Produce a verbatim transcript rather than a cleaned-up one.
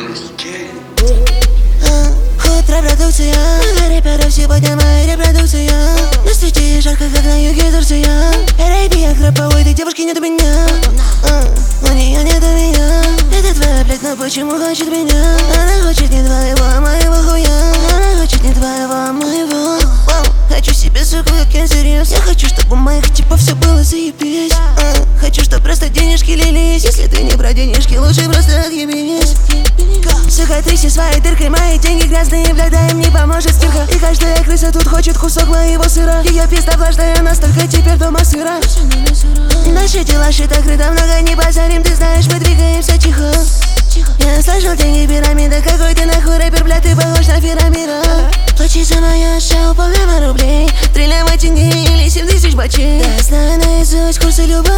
Утро продукция, рэперов сегодня моя репродукция. На свете жарко, как на юге Турция. Арабия, краповой, ты девушки нет у меня. У нее нет у меня. Это твоя блядь, но почему хочет меня? Она хочет не твоего, а моего хуя. Она хочет не твоего, а моего. Хочу себе суку, как я серьез. Я хочу, чтобы у моих типов все было заебись. Хочу, чтобы просто денежки лились. Если ты не про денежки, лучше просто отъебись. Сука, тряси своей дыркой, мои деньги грязные, блядь, да им не поможет стирка. И каждая крыса тут хочет кусок моего сыра. Ее пизда влажная, настолько теперь дома сыра. Наши дела шито крыто, много не базарим, ты знаешь, мы двигаемся тихо. Я слышал деньги пирамида, какой ты нахуй рэпер, блядь, ты похож на Ферамира. Плачи за мое шоу, полграмма рублей, три ляма теней или семь тысяч бачей. Я знаю наизусть курсы любовь.